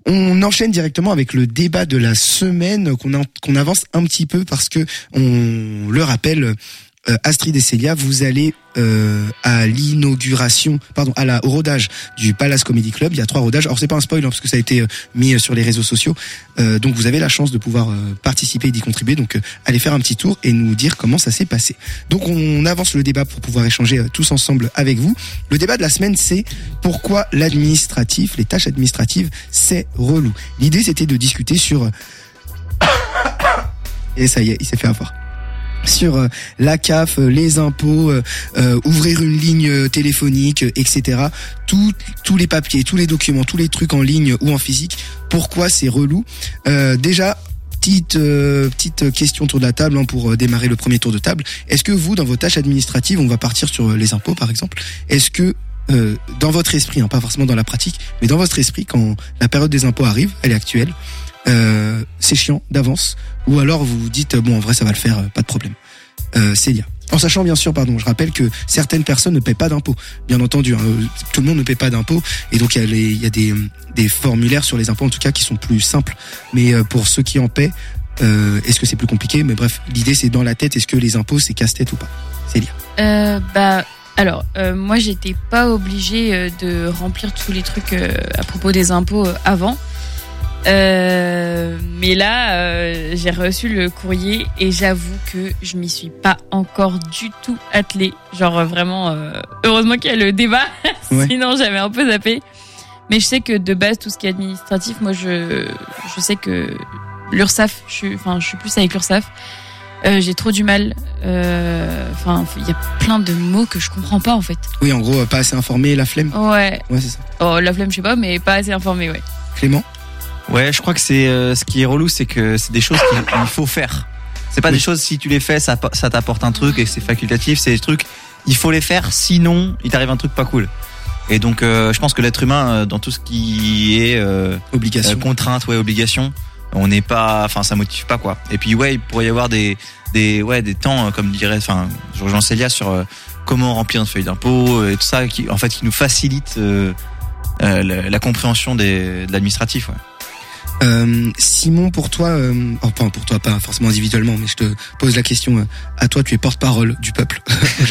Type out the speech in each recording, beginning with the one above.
On enchaîne directement avec le débat de la semaine qu'on avance un petit peu parce que on le rappelle, Astrid et Célia, vous allez à l'inauguration, au rodage du Palace Comedy Club. Il y a 3 rodages. Alors c'est pas un spoil parce que ça a été mis sur les réseaux sociaux. Donc vous avez la chance de pouvoir participer et d'y contribuer. Donc allez faire un petit tour et nous dire comment ça s'est passé. Donc on avance le débat pour pouvoir échanger tous ensemble avec vous. Le débat de la semaine, c'est pourquoi l'administratif, les tâches administratives, c'est relou. L'idée c'était de discuter sur et ça y est, il s'est fait avoir. Sur la CAF, les impôts, ouvrir une ligne téléphonique, etc. Tous les papiers, tous les documents, tous les trucs en ligne ou en physique. Pourquoi c'est relou ? Déjà, petite question autour de la table pour démarrer le premier tour de table. Est-ce que vous, dans vos tâches administratives, on va partir sur les impôts par exemple, est-ce que dans votre esprit, pas forcément dans la pratique, mais dans votre esprit, quand la période des impôts arrive, elle est actuelle, c'est chiant d'avance, ou alors vous vous dites bon en vrai ça va le faire, pas de problème. Célia, en sachant bien sûr, je rappelle que certaines personnes ne paient pas d'impôts, bien entendu, tout le monde ne paie pas d'impôts, et donc il y a des formulaires sur les impôts en tout cas qui sont plus simples, mais pour ceux qui en paient, est-ce que c'est plus compliqué ? Mais bref, l'idée c'est dans la tête, est-ce que les impôts c'est casse-tête ou pas ? Célia. Alors, moi j'étais pas obligée de remplir tous les trucs à propos des impôts avant. Mais là, j'ai reçu le courrier et j'avoue que je m'y suis pas encore du tout attelée. Genre vraiment, heureusement qu'il y a le débat, sinon j'avais un peu zappé. Mais je sais que de base, tout ce qui est administratif, moi je sais que l'URSSAF, je suis plus avec l'URSSAF. J'ai trop du mal. Il y a plein de mots que je comprends pas en fait. Oui, en gros, pas assez informé, la flemme. Ouais, c'est ça. Oh, la flemme, je sais pas, mais pas assez informé, ouais. Clément ? Ouais, je crois que c'est ce qui est relou, c'est que c'est des choses qu'il faut faire. C'est pas des choses, si tu les fais, ça t'apporte un truc et c'est facultatif. C'est des trucs, il faut les faire, sinon il t'arrive un truc pas cool. Et donc, je pense que l'être humain, dans tout ce qui est obligation, contrainte, obligation, on n'est pas, ça motive pas quoi. Et puis il pourrait y avoir des temps, comme dirait, je rejoins Célia sur comment remplir une feuille d'impôt et tout ça, qui nous facilite la compréhension de l'administratif. Ouais. Simon, pour toi, pour toi, pas forcément individuellement, mais je te pose la question à toi, tu es porte-parole du peuple.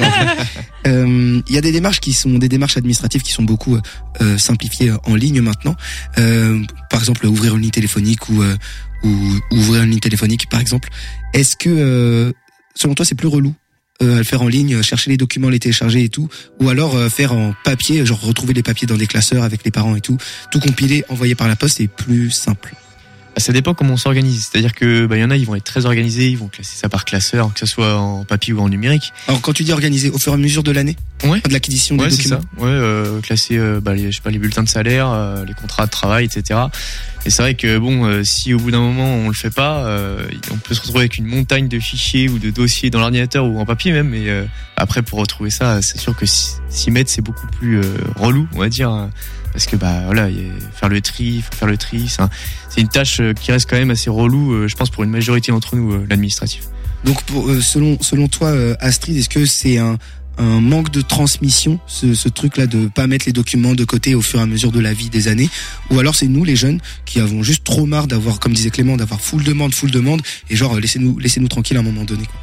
Il y a des démarches administratives qui sont beaucoup simplifiées en ligne maintenant. Par exemple, ouvrir une ligne téléphonique ou ouvrir une ligne téléphonique, par exemple. Est-ce que, selon toi, c'est plus relou à le faire en ligne, chercher les documents, les télécharger et tout, ou alors faire en papier, genre retrouver les papiers dans des classeurs avec les parents et tout compiler, envoyer par la poste, c'est plus simple? Ça dépend comment on s'organise. C'est-à-dire que y en a, ils vont être très organisés, ils vont classer ça par classeur, que ce soit en papier ou en numérique. Alors quand tu dis organisé, au fur et à mesure de l'année, de l'acquisition des documents. C'est ça. Classer les bulletins de salaire, les contrats de travail, etc. Et c'est vrai que si au bout d'un moment on le fait pas, on peut se retrouver avec une montagne de fichiers ou de dossiers dans l'ordinateur ou en papier même. Et après pour retrouver ça, c'est sûr que s'y mettre c'est beaucoup plus relou, on va dire. Parce que faire le tri, c'est une tâche qui reste quand même assez relou, je pense pour une majorité d'entre nous, l'administratif. Donc selon toi, Astrid, est-ce que c'est un manque de transmission, ce truc-là de pas mettre les documents de côté au fur et à mesure de la vie des années, ou alors c'est nous les jeunes qui avons juste trop marre d'avoir, comme disait Clément, d'avoir full demande, et genre laissez-nous tranquilles à un moment donné, quoi.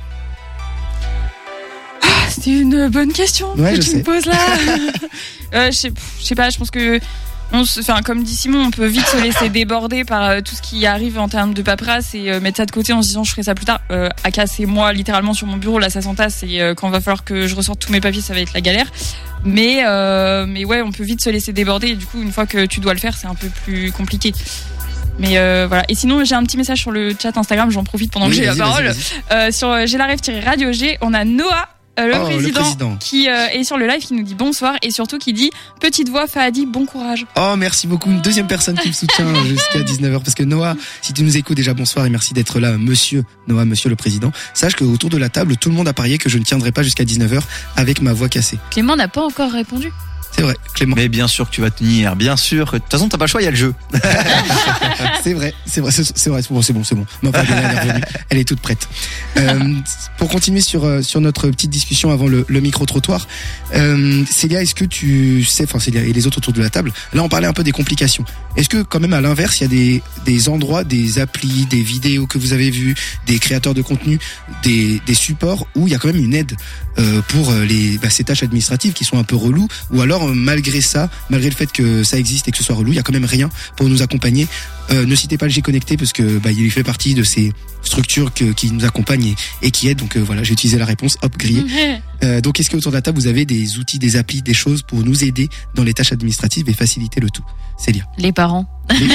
C'est une bonne question que tu me poses là. Je sais pas, je pense que comme dit Simon, on peut vite se laisser déborder par tout ce qui arrive en termes de paperasse et mettre ça de côté en se disant je ferai ça plus tard. Aka, c'est moi littéralement sur mon bureau, là ça s'entasse et quand va falloir que je ressorte tous mes papiers, ça va être la galère. Mais ouais, on peut vite se laisser déborder et du coup une fois que tu dois le faire, c'est un peu plus compliqué. Mais voilà. Et sinon, j'ai un petit message sur le chat Instagram, j'en profite pendant que j'ai la parole. Sur J'ai la rêve-radio G, on a Noah. Le président qui est sur le live, qui nous dit bonsoir et surtout qui dit petite voix Fahadi, bon courage. Oh, merci beaucoup. Une deuxième personne qui me soutient jusqu'à 19h. Parce que Noah, si tu nous écoutes, déjà bonsoir et merci d'être là, monsieur Noah, monsieur le président. Sache qu'autour de la table, tout le monde a parié que je ne tiendrai pas jusqu'à 19h avec ma voix cassée. Clément n'a pas encore répondu. C'est vrai, Clément. Mais bien sûr que tu vas tenir, bien sûr. De toute façon, t'as pas le choix, il y a le jeu. C'est vrai. Bon, c'est bon. Ma femme, elle est revenue. Elle est toute prête. Pour continuer sur notre petite discussion avant le micro-trottoir, Célia, est-ce que tu sais, enfin Célia et les autres autour de la table, là on parlait un peu des complications. Est-ce que quand même à l'inverse, il y a des endroits, des applis, des vidéos que vous avez vues, des créateurs de contenu, des supports où il y a quand même une aide pour ces tâches administratives qui sont un peu reloues, ou alors malgré le fait que ça existe et que ce soit relou, il y a quand même rien pour nous accompagner. Ne citez pas le G Connecté parce que il fait partie de ces structures qui nous accompagnent et qui aident. Donc voilà, j'ai utilisé la réponse, hop, grillé. Donc est-ce que autour de la table vous avez des outils, des applis, des choses pour nous aider dans les tâches administratives et faciliter le tout? Célia. Les parents.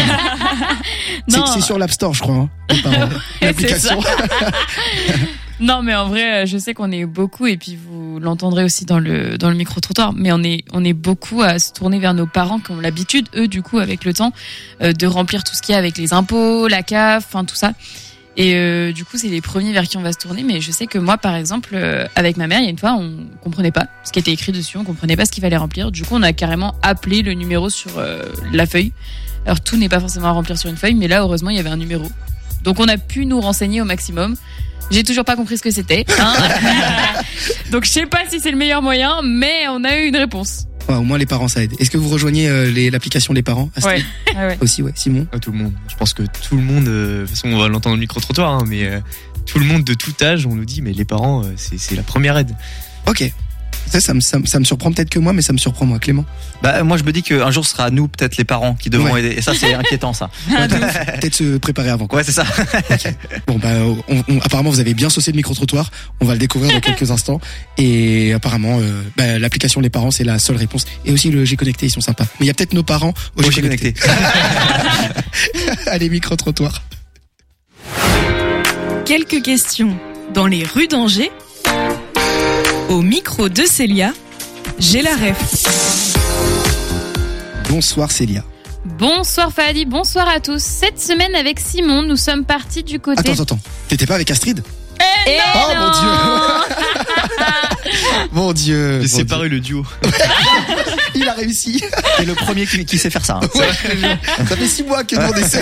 C'est sur l'App Store, je crois. Hein, les parents. L'application. Non, mais en vrai, je sais qu'on est beaucoup, et puis vous l'entendrez aussi dans le micro-trottoir, mais on est beaucoup à se tourner vers nos parents qui ont l'habitude, eux, du coup, avec le temps, de remplir tout ce qu'il y a avec les impôts, la CAF, enfin tout ça. Et du coup, c'est les premiers vers qui on va se tourner. Mais je sais que moi, par exemple, avec ma mère, il y a une fois, on comprenait pas ce qui était écrit dessus, on comprenait pas ce qu'il fallait remplir. Du coup, on a carrément appelé le numéro sur la feuille. Alors, tout n'est pas forcément à remplir sur une feuille, mais là, heureusement, il y avait un numéro. Donc, on a pu nous renseigner au maximum. J'ai toujours pas compris ce que c'était. Hein. Donc, je sais pas si c'est le meilleur moyen, mais on a eu une réponse. Ouais, au moins les parents ça aide. Est-ce que vous rejoignez l'application Les Parents? Ouais. Aussi, ouais. Simon? Tout le monde. Je pense que tout le monde, de toute façon on va l'entendre au micro-trottoir, hein, mais tout le monde de tout âge, on nous dit mais les parents c'est la première aide. Ok. Ça me surprend peut-être que moi, mais ça me surprend moi, Clément. Moi je me dis qu'un jour ce sera nous peut-être les parents qui devront aider, et ça c'est inquiétant ça. Peut-être se préparer avant, quoi. Ouais, c'est ça. Okay. Bon apparemment vous avez bien saucé le micro-trottoir, on va le découvrir dans quelques instants, et apparemment l'application Les Parents c'est la seule réponse, et aussi le G Connecté, ils sont sympas. Mais il y a peut-être nos parents au G Connecté. Allez, micro-trottoir. Quelques questions dans les rues d'Angers. Au micro de Célia, j'ai la ref. Bonsoir Célia. Bonsoir Fadi, bonsoir à tous. Cette semaine avec Simon, nous sommes partis du côté... Attends, t'étais pas avec Astrid? Oh mon Dieu. Mon Dieu. J'ai séparé le duo. Il a réussi. C'est le premier qui sait faire ça. Hein. Ouais, ça fait 6 mois que nous on essaie.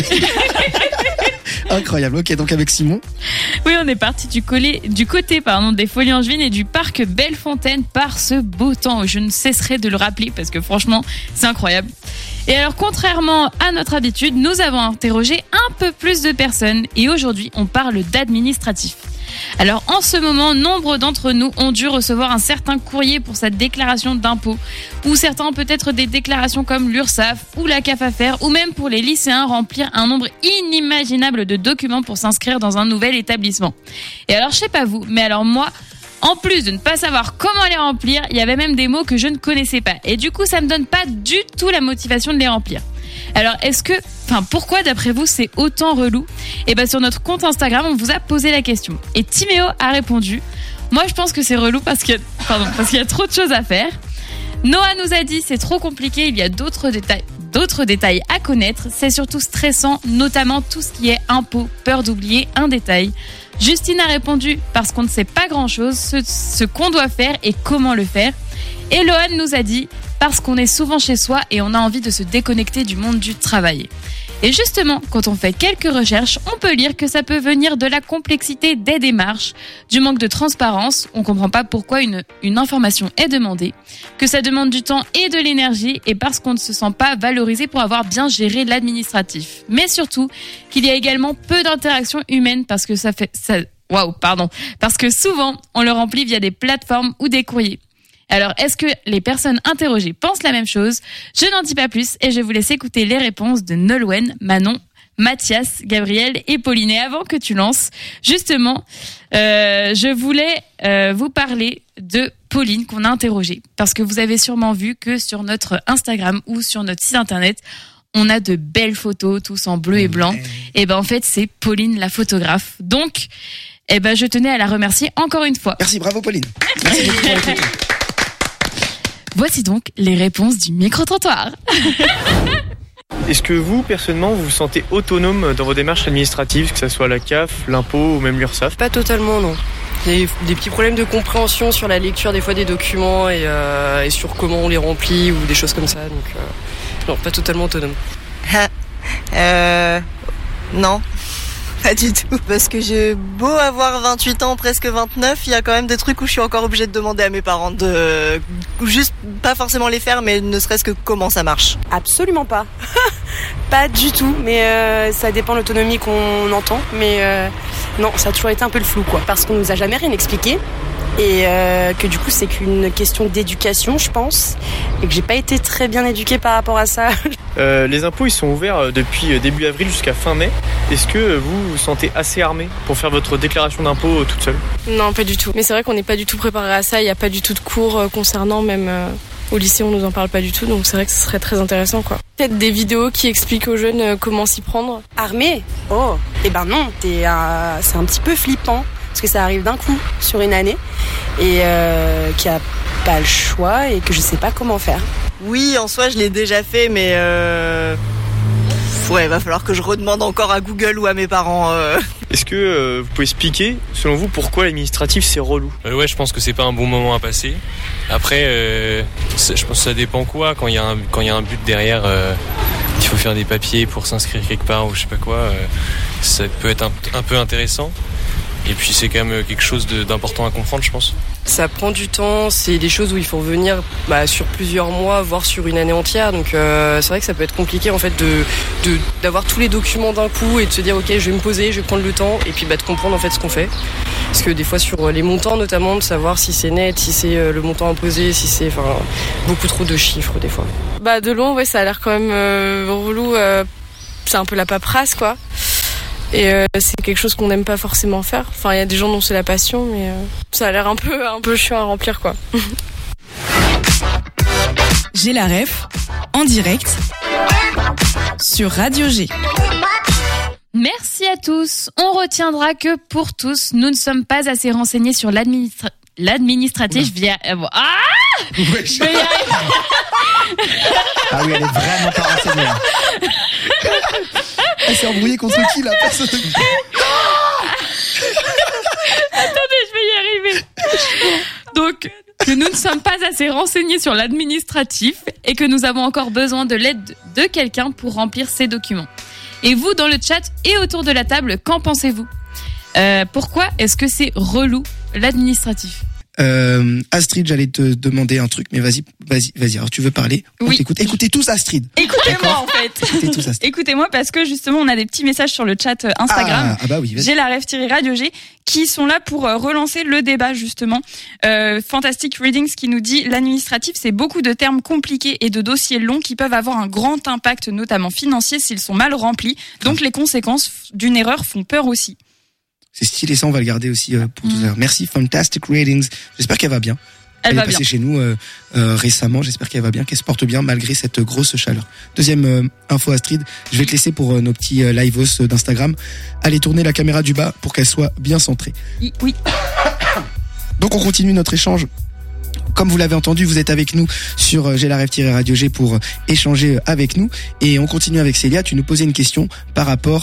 Incroyable. Ok, donc avec Simon. Oui, on est parti du côté des Folies Angevines et du parc Bellefontaine par ce beau temps. Je ne cesserai de le rappeler parce que franchement, c'est incroyable. Et alors, contrairement à notre habitude, nous avons interrogé un peu plus de personnes et aujourd'hui, on parle d'administratif. Alors, en ce moment, nombre d'entre nous ont dû recevoir un certain courrier pour sa déclaration d'impôt, ou certains peut-être des déclarations comme l'URSSAF ou la CAF à faire, ou même pour les lycéens remplir un nombre inimaginable de documents pour s'inscrire dans un nouvel établissement. Et alors, je sais pas vous, mais alors moi, en plus de ne pas savoir comment les remplir, il y avait même des mots que je ne connaissais pas. Et du coup, ça me donne pas du tout la motivation de les remplir. Alors, pourquoi d'après vous c'est autant relou ? Et sur notre compte Instagram, on vous a posé la question. Et Timéo a répondu, moi je pense que c'est relou parce qu'il y a trop de choses à faire. Noah nous a dit, c'est trop compliqué, il y a d'autres détails à connaître. C'est surtout stressant, notamment tout ce qui est impôts, peur d'oublier un détail. Justine a répondu, parce qu'on ne sait pas grand-chose, ce qu'on doit faire et comment le faire. Et Lohan nous a dit, parce qu'on est souvent chez soi et on a envie de se déconnecter du monde du travail. Et justement, quand on fait quelques recherches, on peut lire que ça peut venir de la complexité des démarches, du manque de transparence, on comprend pas pourquoi une information est demandée, que ça demande du temps et de l'énergie, et parce qu'on ne se sent pas valorisé pour avoir bien géré l'administratif. Mais surtout, qu'il y a également peu d'interactions humaines parce que parce que souvent, on le remplit via des plateformes ou des courriers. Alors, est-ce que les personnes interrogées pensent la même chose ? Je n'en dis pas plus et je vous laisse écouter les réponses de Nolwenn, Manon, Mathias, Gabriel et Pauline. Et avant que tu lances, justement, je voulais vous parler de Pauline qu'on a interrogée. Parce que vous avez sûrement vu que sur notre Instagram ou sur notre site internet, on a de belles photos, tous en bleu et blanc. Et en fait, c'est Pauline la photographe. Donc, je tenais à la remercier encore une fois. Merci, bravo Pauline. Merci beaucoup pour les photos. Voici donc les réponses du micro-trottoir. Est-ce que vous, personnellement, vous vous sentez autonome dans vos démarches administratives, que ce soit la CAF, l'impôt ou même l'URSSAF ? Pas totalement, non. Il y a des petits problèmes de compréhension sur la lecture des fois des documents et sur comment on les remplit ou des choses comme ça. Donc non, pas totalement autonome. Non. Pas du tout. Parce que j'ai beau avoir 28 ans, presque 29, il y a quand même des trucs où je suis encore obligée de demander à mes parents de juste pas forcément les faire, mais ne serait-ce que comment ça marche. Absolument pas. Pas du tout, mais ça dépend de l'autonomie qu'on entend. Mais non, ça a toujours été un peu le flou, quoi. Parce qu'on nous a jamais rien expliqué. Et que du coup c'est qu'une question d'éducation, je pense, et que j'ai pas été très bien éduquée par rapport à ça. Les impôts ils sont ouverts depuis début avril jusqu'à fin mai. Est-ce que vous vous sentez assez armé pour faire votre déclaration d'impôt toute seule? Non, pas du tout. Mais c'est vrai qu'on n'est pas du tout préparé à ça, il n'y a pas du tout de cours concernant, même au lycée on nous en parle pas du tout, donc c'est vrai que ce serait très intéressant, quoi. Peut-être des vidéos qui expliquent aux jeunes comment s'y prendre. Armé? Oh, eh ben non, c'est un petit peu flippant. Parce que ça arrive d'un coup sur une année et qu'il n'y a pas le choix et que je sais pas comment faire. Oui, en soi, je l'ai déjà fait, mais ouais, va falloir que je redemande encore à Google ou à mes parents. Est-ce que vous pouvez expliquer, selon vous, pourquoi l'administratif c'est relou? Ouais, je pense que c'est pas un bon moment à passer. Après, je pense que ça dépend quoi. Quand il y a un but derrière, il faut faire des papiers pour s'inscrire quelque part ou je sais pas quoi. Ça peut être un peu intéressant. Et puis c'est quand même quelque chose d'important à comprendre, je pense. Ça prend du temps, c'est des choses où il faut revenir sur plusieurs mois, voire sur une année entière. Donc c'est vrai que ça peut être compliqué en fait d'avoir tous les documents d'un coup et de se dire ok, je vais me poser, je vais prendre le temps et puis de comprendre en fait ce qu'on fait. Parce que des fois sur les montants notamment, de savoir si c'est net, si c'est le montant imposé, si c'est beaucoup trop de chiffres des fois. De loin, ouais, ça a l'air quand même relou. C'est un peu la paperasse, quoi. Et c'est quelque chose qu'on n'aime pas forcément faire. Enfin, il y a des gens dont c'est la passion, mais ça a l'air un peu chiant à remplir, quoi. J'ai la ref, en direct, sur Radio G. Merci à tous. On retiendra que pour tous, nous ne sommes pas assez renseignés sur l'administratif via... Ah oui, elle est vraiment pas renseignée. Elle s'est embrouillée contre qui, la personne? Attendez, je vais y arriver. Donc, que nous ne sommes pas assez renseignés sur l'administratif et que nous avons encore besoin de l'aide de quelqu'un pour remplir ces documents. Et vous, dans le chat et autour de la table, qu'en pensez-vous? Pourquoi est-ce que c'est relou, l'administratif? Astrid, j'allais te demander un truc, mais vas-y. Alors, tu veux parler? Oui. On t'écoute. Écoutez tous Astrid. Écoutez-moi, en fait. Écoutez tous Astrid. Écoutez-moi parce que justement, on a des petits messages sur le chat Instagram. Ah bah oui, vas-y. J'ai la ref-radio G qui sont là pour relancer le débat, justement. Fantastic Readings qui nous dit l'administratif, c'est beaucoup de termes compliqués et de dossiers longs qui peuvent avoir un grand impact, notamment financier, s'ils sont mal remplis. Donc, les conséquences d'une erreur font peur aussi. C'est stylé, ça on va le garder aussi pour tout à l'heure. Merci Fantastic Readings. J'espère qu'elle va bien. Elle va est passée bien. chez nous récemment. J'espère qu'elle va bien, qu'elle se porte bien malgré cette grosse chaleur. Deuxième info Astrid, je vais te laisser pour nos petits live-os d'Instagram. Allez tourner la caméra du bas pour qu'elle soit bien centrée. Oui. Donc on continue notre échange. Comme vous l'avez entendu, vous êtes avec nous sur J'ai la rêve-radio G pour échanger avec nous. Et on continue avec Célia. Tu nous posais une question par rapport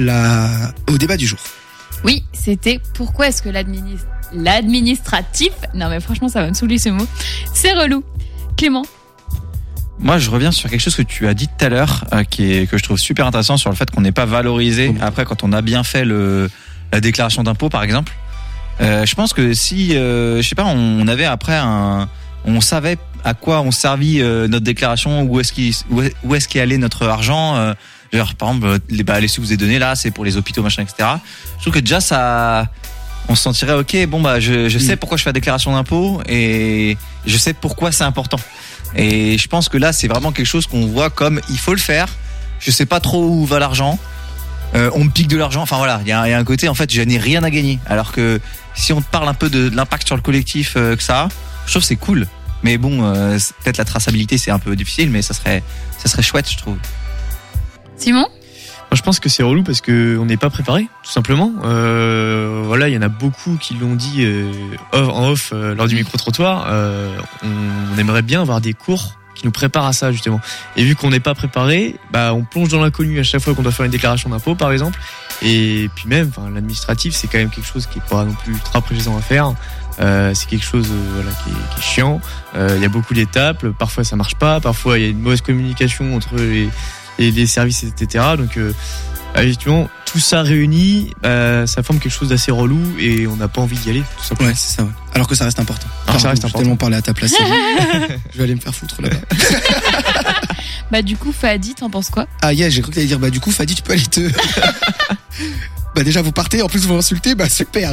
au débat du jour. Oui, c'était pourquoi est-ce que l'administratif, non mais franchement ça va me saouler ce mot, c'est relou. Clément? Moi, je reviens sur quelque chose que tu as dit tout à l'heure, que je trouve super intéressant sur le fait qu'on n'est pas valorisé après quand on a bien fait la déclaration d'impôt, par exemple. Je pense que si, je sais pas, on avait après on savait à quoi on servit notre déclaration, où est-ce qu'est allé notre argent. Genre, par exemple, les sous que vous avez donnés là, c'est pour les hôpitaux, machin, etc. Je trouve que déjà on se sentirait ok. Bon je sais pourquoi je fais la déclaration d'impôt et je sais pourquoi c'est important. Et je pense que là, c'est vraiment quelque chose qu'on voit comme il faut le faire. Je sais pas trop où va l'argent. On me pique de l'argent. Enfin voilà, il y a un côté en fait, je n'ai rien à gagner. Alors que si on te parle un peu de l'impact sur le collectif que ça a, je trouve que c'est cool. Mais bon, peut-être la traçabilité c'est un peu difficile, mais ça serait chouette, je trouve. Simon? Moi, je pense que c'est relou parce que on n'est pas préparé, tout simplement. Voilà, il y en a beaucoup qui l'ont dit en off lors du micro-trottoir. On aimerait bien avoir des cours qui nous prépare à ça justement. Et vu qu'on n'est pas préparé, on plonge dans l'inconnu à chaque fois qu'on doit faire une déclaration d'impôt par exemple. Et puis même, l'administratif, c'est quand même quelque chose qui est pas non plus ultra plaisant à faire. C'est quelque chose qui est chiant. Il y a beaucoup d'étapes. Parfois ça marche pas. Parfois il y a une mauvaise communication entre les services, etc. Donc effectivement, tout ça réuni, ça forme quelque chose d'assez relou et on n'a pas envie d'y aller. Tout simplement. Ouais, c'est ça. Ouais. Alors que ça reste important. Ça reste important. J'ai tellement parlé à ta place. Je vais aller me faire foutre là-bas. Du coup, Fadi, t'en penses quoi? Ah yeah, j'ai cru que t'allais dire du coup, Fadi, tu peux aller te. Déjà vous partez, en plus vous m'insultez, super.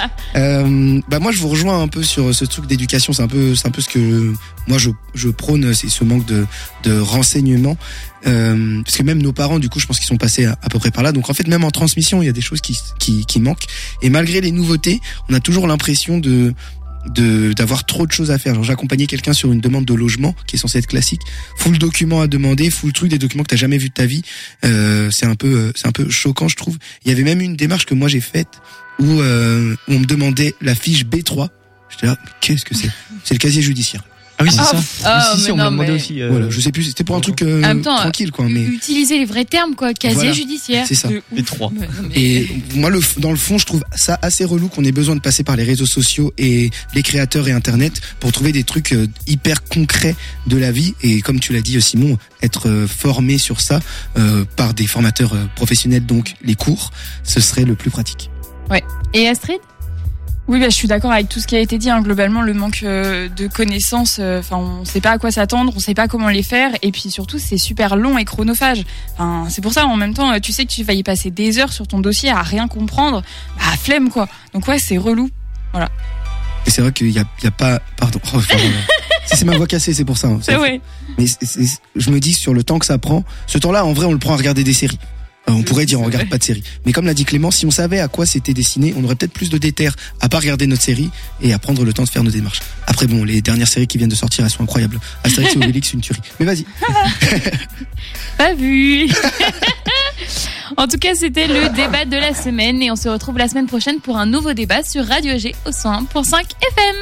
Moi je vous rejoins un peu sur ce truc d'éducation, c'est un peu ce que moi je prône, c'est ce manque de renseignement, parce que même nos parents du coup je pense qu'ils sont passés à peu près par là, donc en fait même en transmission il y a des choses qui manquent, et malgré les nouveautés on a toujours l'impression d'avoir trop de choses à faire. Genre, j'accompagnais quelqu'un sur une demande de logement qui est censée être classique, full document à demander, full truc, des documents que t'as jamais vu de ta vie. C'est un peu choquant, je trouve. Il y avait même une démarche que moi j'ai faite où on me demandait la fiche B3. J'étais là, qu'est-ce que c'est? C'est le casier judiciaire. Ah oui, c'est ça. Si, on m'a demandé aussi. Voilà, je sais plus, c'était pour un truc tranquille, quoi. Mais utiliser les vrais termes, quoi. Casier judiciaire. C'est ça. Les trois. Et moi, dans le fond, je trouve ça assez relou qu'on ait besoin de passer par les réseaux sociaux et les créateurs et Internet pour trouver des trucs hyper concrets de la vie. Et comme tu l'as dit, Simon, être formé sur ça par des formateurs professionnels, donc les cours, ce serait le plus pratique. Ouais. Et Astrid? Oui, je suis d'accord avec tout ce qui a été dit. Globalement, le manque de connaissances, on sait pas à quoi s'attendre, on sait pas comment les faire, et puis surtout, c'est super long et chronophage. C'est pour ça, en même temps, tu sais que tu vas y passer des heures sur ton dossier à rien comprendre, flemme quoi. Donc ouais, c'est relou. Voilà. Et c'est vrai qu'il y a pas, pardon. C'est ma voix cassée, c'est pour ça. C'est vrai. Mais je me dis sur le temps que ça prend, ce temps-là, en vrai, on le prend à regarder des séries. On pourrait dire on regarde pas de série. Mais comme l'a dit Clément, si on savait à quoi c'était destiné, on aurait peut-être plus de déter à pas regarder notre série et à prendre le temps de faire nos démarches. Après les dernières séries qui viennent de sortir, elles sont incroyables. Astérix et Obélix, une tuerie. Mais vas-y. Pas vu. En tout cas, c'était le débat de la semaine et on se retrouve la semaine prochaine pour un nouveau débat sur Radio G au 101.5 FM.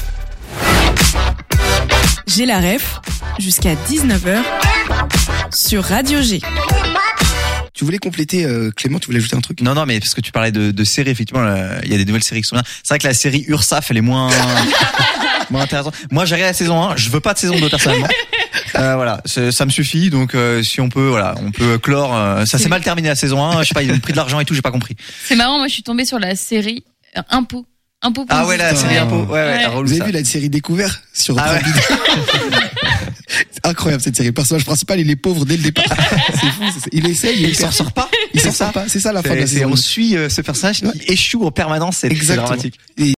J'ai la ref jusqu'à 19h sur Radio G. Tu voulais compléter, Clément, tu voulais ajouter un truc? Non, mais parce que tu parlais de séries, effectivement, il y a des nouvelles séries qui sont bien. C'est vrai que la série URSAF, elle est moins intéressante. Moi, j'ai regardé la saison 1, je veux pas de saison 2 personnellement. Voilà, ça me suffit, donc si on peut clore, ça s'est mal terminé la saison 1, je sais pas, ils ont pris de l'argent et tout, j'ai pas compris. C'est marrant, moi je suis tombée sur la série Impôt. Ah ouais, la série Impôt. Ouais. Vous avez vu la série Découvert sur Prime Video? C'est incroyable cette série. Le personnage principal, il est pauvre dès le départ. C'est fou. Il essaye, il s'en sort pas. Il s'en sort pas. C'est ça la fin de la série. On suit ce personnage qui échoue en permanence. C'est dramatique.